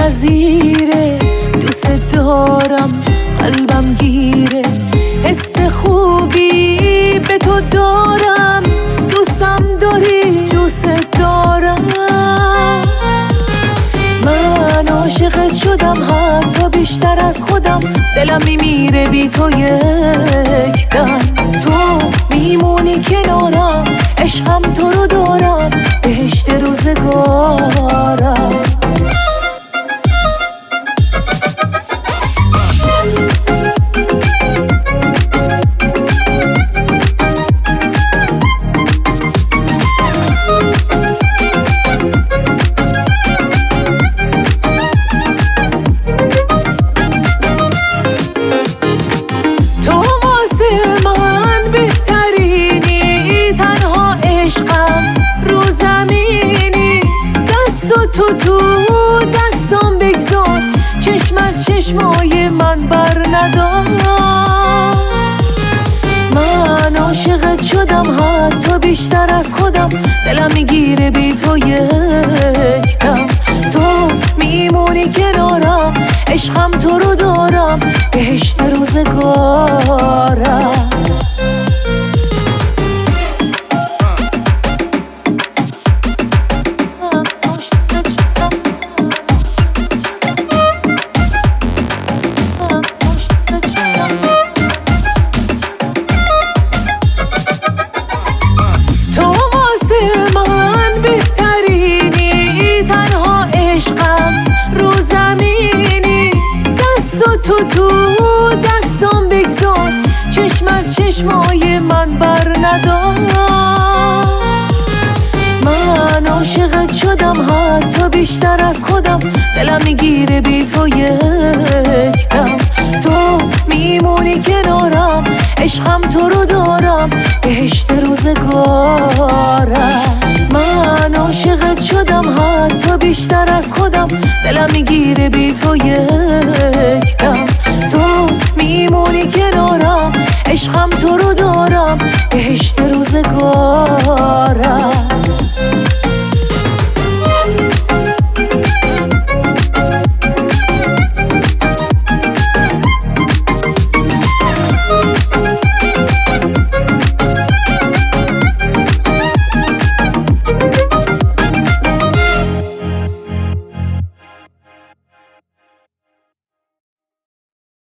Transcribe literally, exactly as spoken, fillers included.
میپذیره، دوست دارم قلبم گیره، حس خوبی به تو دارم، دوستم داری دوست دارم. من عاشقت شدم حتی بیشتر از خودم، دلم میمیره بی تو یک دم. تو میمونی کنارم، عشقم تو رو دارم، بهشت روزگارم. تو تو دستم بگذار، چشم از چشمای من بر ندار. من عاشقت شدم حتی بیشتر از خودم، دلم میگیره بی تو یک دم. تو میمونی کنارم، عشقم تو رو دارم، بهشت روزگارم. تو تو دستم بگذار، چشم از چشمای من بر ندار. من عاشقت شدم حتی بیشتر از خودم، دلم میگیره بی تو یک دم. تو میمونی کنارم، عشقم تو رو دارم، بهشت روزگارم. من عاشقت شدم حتی بیشتر از خودم، دلم میگیره بی تو یک دم. تو میمونی کنارم، عشقم تو رو دارم، بهشت روزگارم.